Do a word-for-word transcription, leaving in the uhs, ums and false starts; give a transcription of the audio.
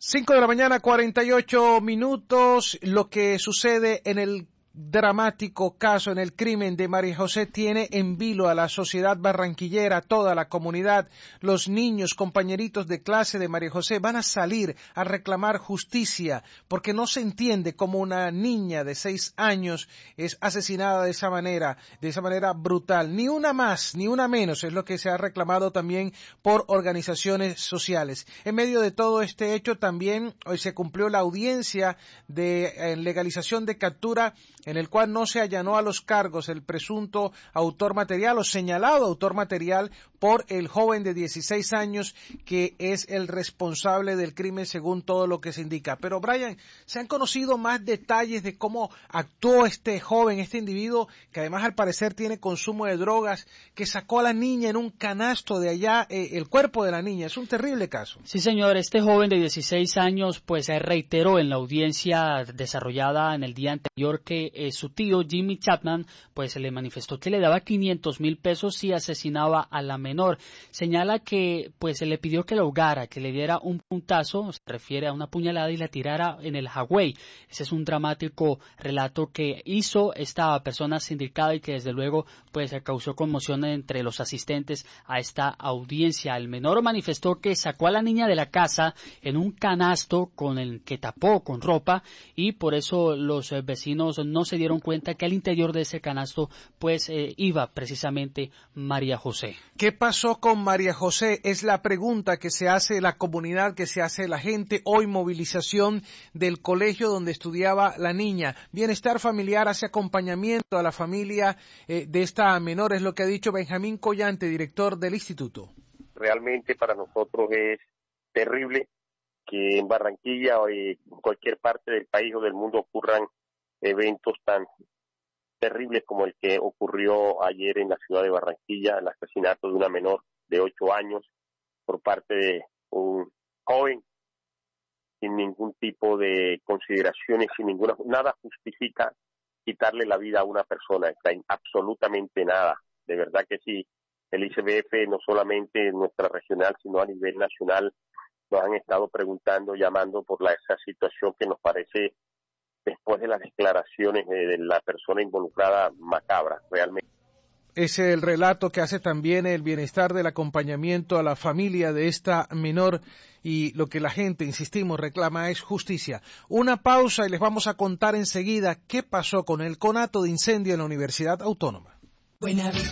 Cinco de la mañana, cuarenta y ocho minutos. Lo que sucede en el dramático caso, en el crimen de María José, tiene en vilo a la sociedad barranquillera, toda la comunidad. Los niños, compañeritos de clase de María José van a salir a reclamar justicia, porque no se entiende cómo una niña de seis años es asesinada de esa manera, de esa manera brutal. Ni una más, ni una menos, es lo que se ha reclamado también por organizaciones sociales. En medio de todo este hecho, también hoy se cumplió la audiencia de eh, legalización de captura, en el cual no se allanó a los cargos el presunto autor material o señalado autor material por el joven de dieciséis años que es el responsable del crimen según todo lo que se indica. Pero Brian, ¿se han conocido más detalles de cómo actuó este joven, este individuo que además al parecer tiene consumo de drogas, que sacó a la niña en un canasto de allá, eh, el cuerpo de la niña? Es un terrible caso. Sí, señor, este joven de dieciséis años pues reiteró en la audiencia desarrollada en el día anterior que Eh, su tío Jimmy Chapman pues le manifestó que le daba quinientos mil pesos si asesinaba a la menor. Señala que pues se le pidió que la ahogara, que le diera un puntazo, se refiere a una puñalada, y la tirara en el Hawái. Ese es un dramático relato que hizo esta persona sindicada y que desde luego pues causó conmoción entre los asistentes a esta audiencia. El menor manifestó que sacó a la niña de la casa en un canasto con el que tapó con ropa, y por eso los eh, vecinos no se dieron cuenta que al interior de ese canasto pues eh, iba precisamente María José. ¿Qué pasó con María José? Es la pregunta que se hace la comunidad, que se hace la gente. Hoy movilización del colegio donde estudiaba la niña. Bienestar familiar hace acompañamiento a la familia eh, de esta menor, es lo que ha dicho Benjamín Collante, director del instituto. Realmente para nosotros es terrible que en Barranquilla o en cualquier parte del país o del mundo ocurran eventos tan terribles como el que ocurrió ayer en la ciudad de Barranquilla, el asesinato de una menor de ocho años por parte de un joven sin ningún tipo de consideraciones, sin ninguna, nada justifica quitarle la vida a una persona, está en absolutamente nada. De verdad que sí, el I C B F no solamente en nuestra regional, sino a nivel nacional, nos han estado preguntando, llamando por la, esa situación que nos parece, después de las declaraciones de, de la persona involucrada, macabra, realmente. Es el relato que hace también el bienestar del acompañamiento a la familia de esta menor, y lo que la gente, insistimos, reclama es justicia. Una pausa y les vamos a contar enseguida qué pasó con el conato de incendio en la Universidad Autónoma. Buena